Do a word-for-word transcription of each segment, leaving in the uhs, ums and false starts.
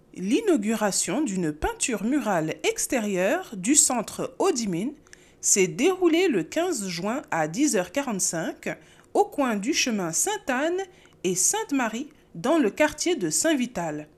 L'inauguration d'une peinture murale extérieure du centre Ho-Chi-Minh s'est déroulée le quinze juin à dix heures quarante-cinq au coin du chemin Sainte-Anne et Sainte-Marie dans le quartier de Saint-Vital.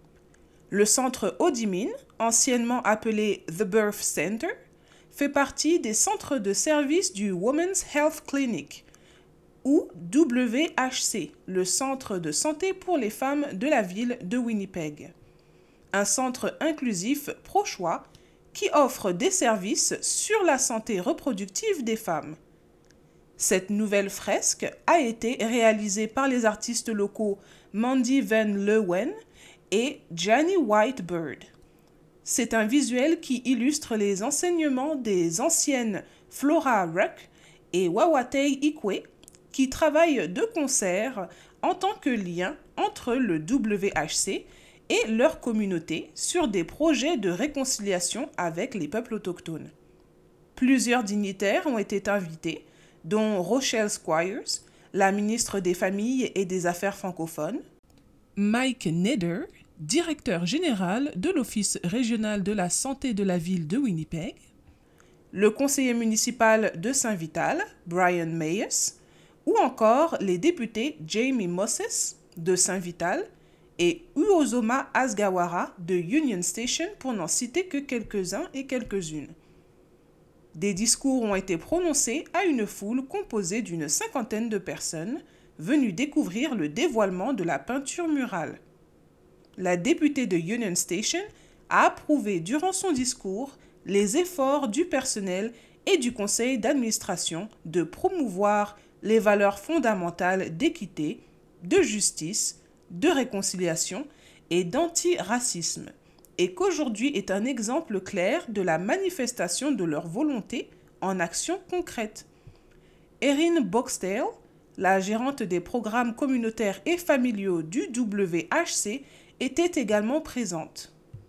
Le centre Ho-Chi-Minh, anciennement appelé The Birth Center, fait partie des centres de service du Women's Health Clinic, ou W H C, le centre de santé pour les femmes de la ville de Winnipeg. Un centre inclusif pro-choix qui offre des services sur la santé reproductive des femmes. Cette nouvelle fresque a été réalisée par les artistes locaux Mandy Van Leeuwen et Janie Whitebird. C'est un visuel qui illustre les enseignements des anciennes Flora Ruck et Wawatei Ikwe qui travaillent de concert en tant que lien entre le W H C et leur communauté sur des projets de réconciliation avec les peuples autochtones. Plusieurs dignitaires ont été invités, dont Rochelle Squires, la ministre des Familles et des Affaires francophones, Mike Neder, directeur général de l'Office régional de la santé de la ville de Winnipeg, le conseiller municipal de Saint-Vital, Brian Mayes, ou encore les députés Jamie Moses de Saint-Vital et Uozoma Asgawara de Union Station pour n'en citer que quelques-uns et quelques-unes. Des discours ont été prononcés à une foule composée d'une cinquantaine de personnes venues découvrir le dévoilement de la peinture murale. La députée de Union Station a approuvé durant son discours les efforts du personnel et du conseil d'administration de promouvoir les valeurs fondamentales d'équité, de justice, de réconciliation et d'antiracisme, et qu'aujourd'hui est un exemple clair de la manifestation de leur volonté en action concrète. Erin Boxdale, la gérante des programmes communautaires et familiaux du W H C, était également présente.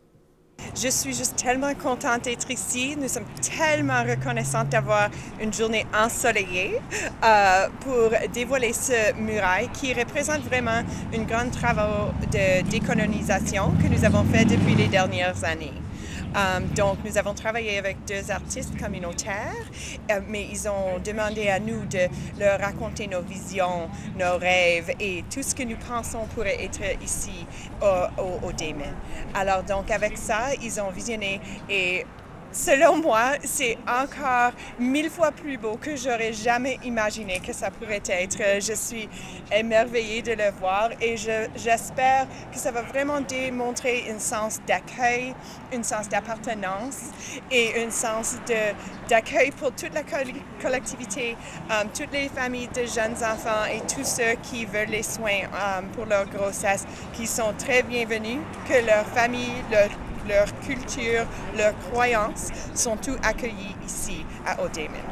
Je suis juste tellement contente d'être ici. Nous sommes tellement reconnaissantes d'avoir une journée ensoleillée euh, pour dévoiler ce muraille qui représente vraiment un grand travail de décolonisation que nous avons fait depuis les dernières années. Um, donc, nous avons travaillé avec deux artistes communautaires, euh, mais ils ont demandé à nous de leur raconter nos visions, nos rêves et tout ce que nous pensons pourrait être ici au, au, au Damen. Alors, donc, avec ça, ils ont visionné et selon moi, c'est encore mille fois plus beau que j'aurais jamais imaginé que ça pourrait être. Je suis émerveillée de le voir et je, j'espère que ça va vraiment démontrer un sens d'accueil, un sens d'appartenance et un sens de, d'accueil pour toute la collectivité, um, toutes les familles de jeunes enfants et tous ceux qui veulent les soins um, pour leur grossesse, qui sont très bienvenus, que leur famille, leur leur culture, leurs croyances sont tous accueillis ici à Ho-Damen.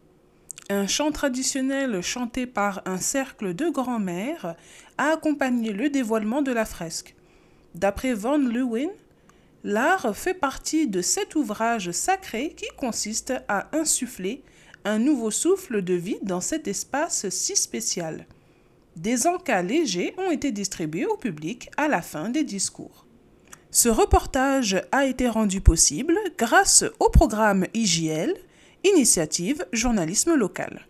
Un chant traditionnel chanté par un cercle de grands-mères a accompagné le dévoilement de la fresque. D'après Van Leeuwen, l'art fait partie de cet ouvrage sacré qui consiste à insuffler un nouveau souffle de vie dans cet espace si spécial. Des encas légers ont été distribués au public à la fin des discours. Ce reportage a été rendu possible grâce au programme I J L, Initiative Journalisme Local.